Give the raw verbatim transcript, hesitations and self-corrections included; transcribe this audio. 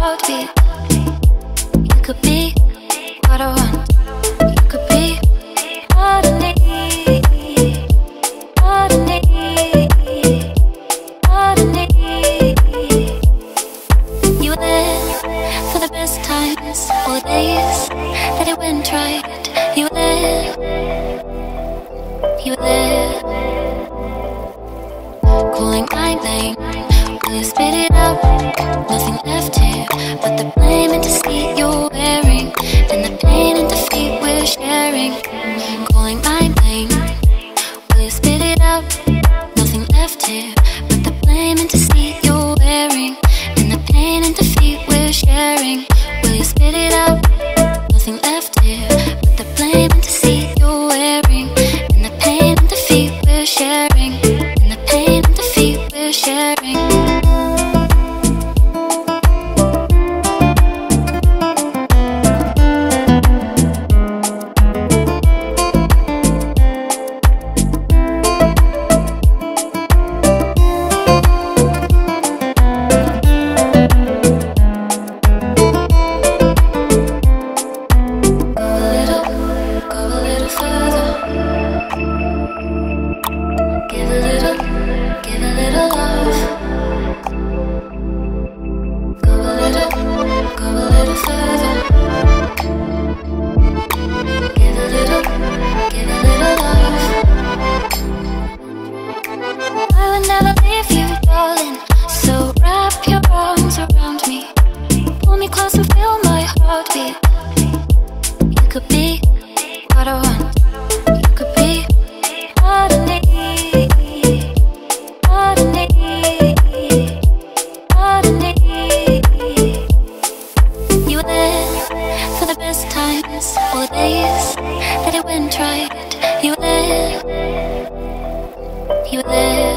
heartbeat. You could be what I want. You could be what I need. What I need. What I need. You were there for the best times, all the days that it went right. You were there. You were there. Calling my name, will you spit it out? Nothing left here but the blame and deceit you're wearing, and the pain and defeat we're sharing. Calling my name, will you spit it out? Nothing left here but the blame and deceit you're wearing, and the pain and defeat we're sharing. Will you spit it out? Nothing left here but the blame and deceit you're wearing, and the pain and defeat we're sharing, and the pain and defeat we're sharing. You could be what I want. You could be what I need. What I need. What I need. You were there for the best times, all the days that it went right. You were there. You were there.